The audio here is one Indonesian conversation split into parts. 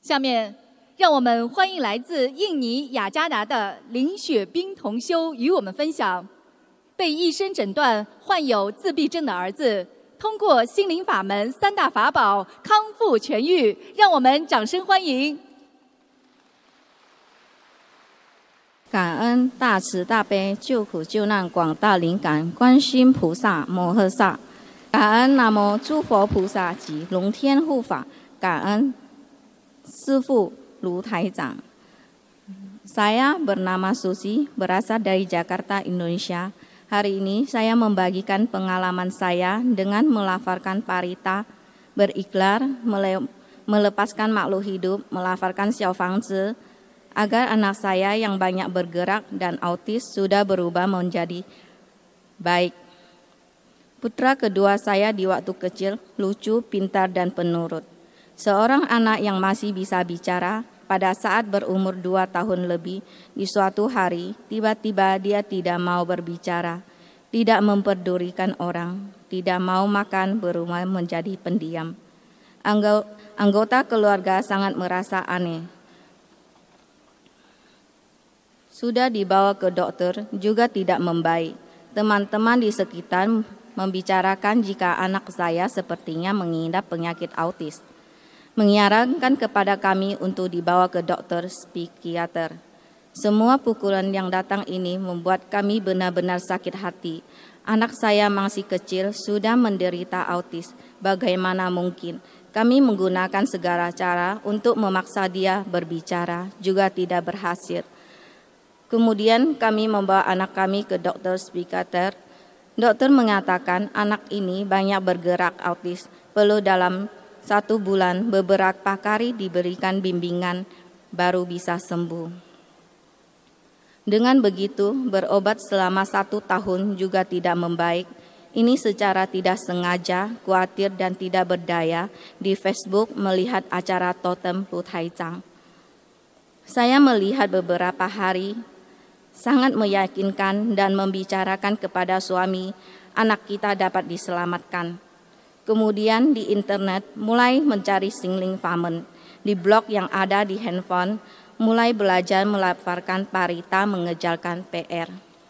下面，让我们欢迎来自印尼雅加达的林雪冰同修与我们分享，被医生诊断患有自闭症的儿子，通过心灵法门3大法宝康复痊愈。让我们掌声欢迎。 感恩大慈大悲救苦救难广大灵感观世音菩萨摩诃萨，感恩南无诸佛菩萨及龙天护法，感恩师父卢台长。Saya bernama Susi, berasal dari Jakarta, Indonesia. Hari ini saya membagikan pengalaman saya dengan melafalkan parita, berikrar, melepaskan makhluk hidup, melafalkan xiaofangzi, agar anak saya yang banyak bergerak dan autis sudah berubah menjadi baik. Putra kedua saya di waktu kecil lucu, pintar, dan penurut. Seorang anak yang masih bisa bicara, pada saat berumur 2 tahun lebih, di suatu hari, tiba-tiba dia tidak mau berbicara, tidak memperdulikan orang, tidak mau makan, berubah menjadi pendiam. Anggota keluarga sangat merasa aneh. Sudah dibawa ke dokter, juga tidak membaik. Teman-teman di sekitar membicarakan jika anak saya sepertinya mengidap penyakit autis. Menyarankan kepada kami untuk dibawa ke dokter psikiater. Semua pukulan yang datang ini membuat kami benar-benar sakit hati. Anak saya masih kecil, sudah menderita autis. Bagaimana mungkin? Kami menggunakan segala cara untuk memaksa dia berbicara, juga tidak berhasil. Kemudian kami membawa anak kami ke dokter psikiater. Dokter mengatakan anak ini banyak bergerak autis, perlu dalam 1 bulan beberapa kali diberikan bimbingan baru bisa sembuh. Dengan begitu berobat selama 1 tahun juga tidak membaik. Ini secara tidak sengaja, khawatir dan tidak berdaya di Facebook melihat acara totem Lutaicang. Saya melihat beberapa hari sangat meyakinkan dan membicarakan kepada suami, anak kita dapat diselamatkan. Kemudian di internet mulai mencari singling famen. Di blog yang ada di handphone mulai belajar melafalkan parita mengejarkan PR.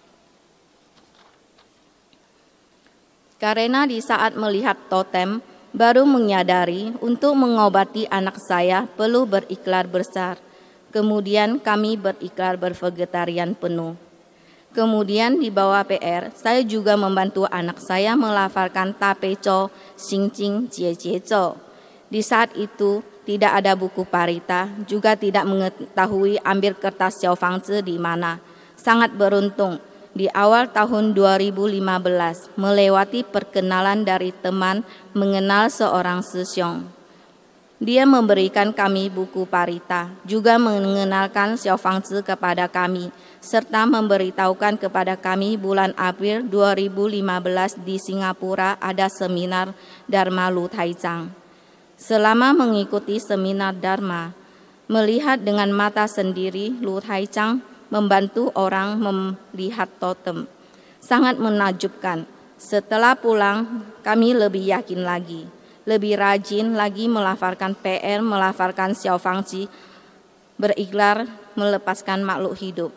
Karena di saat melihat totem baru menyadari untuk mengobati anak saya perlu berikrar besar. Kemudian kami berikrar bervegetarian penuh. Kemudian di bawah PR, saya juga membantu anak saya melafalkan tapeco, xingqing, jie-jie-zhou. Di saat itu tidak ada buku parita, juga tidak mengetahui ambil kertas xiaofangzi di mana. Sangat beruntung, di awal tahun 2015 melewati perkenalan dari teman mengenal seorang sisyong. Dia memberikan kami buku parita, juga mengenalkan xiaofangzi kepada kami, serta memberitahukan kepada kami bulan April 2015 di Singapura ada seminar Dharma Lutaicang. Selama mengikuti seminar Dharma, melihat dengan mata sendiri Lutaicang membantu orang melihat totem. Sangat menakjubkan. Setelah pulang, kami lebih yakin lagi. Lebih rajin lagi melafalkan PR, melafalkan xiaofangzi, berikrar melepaskan makhluk hidup.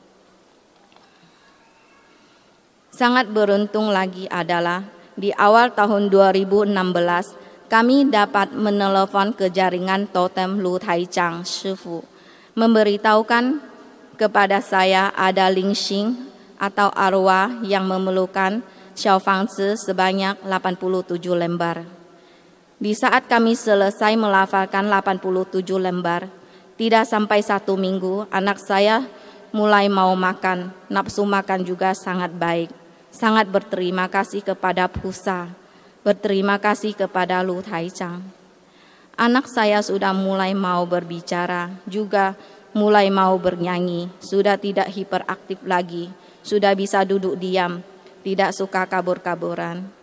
Sangat beruntung lagi adalah di awal tahun 2016 kami dapat menelepon ke jaringan totem Lutaicang Shifu, memberitahukan kepada saya ada Lingxing atau arwah yang memerlukan xiaofangzi sebanyak 87 lembar. Di saat kami selesai melafalkan 87 lembar, tidak sampai 1 minggu anak saya mulai mau makan, nafsu makan juga sangat baik. Sangat berterima kasih kepada Pusa, berterima kasih kepada Lutaicang. Anak saya sudah mulai mau berbicara, juga mulai mau bernyanyi, sudah tidak hiperaktif lagi, sudah bisa duduk diam, tidak suka kabur-kaburan.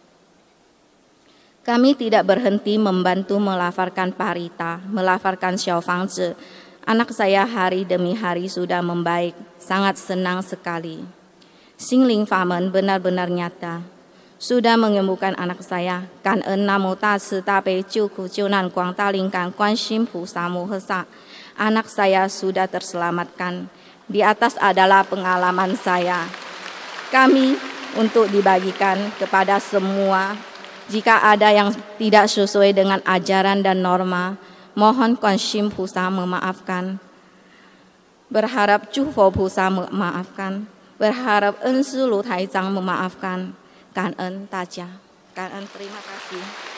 Kami tidak berhenti membantu melafalkan parita, melafalkan xiaofangzi. Anak saya hari demi hari sudah membaik, sangat senang sekali. Singling famen benar-benar nyata. sudah menyembuhkan anak saya. Kanen namo tase tabe juku junan kuang talingkan kuan shimpu samu hesa. Anak saya sudah terselamatkan. Di atas adalah pengalaman saya. Kami untuk dibagikan kepada semua. Jika ada yang tidak sesuai dengan ajaran dan norma, mohon Kuan Shim Pusa memaafkan. Berharap Chufo Pusa memaafkan. Berharap Ensu Lu Taizang memaafkan. Kanen Taja. Kanen terima kasih.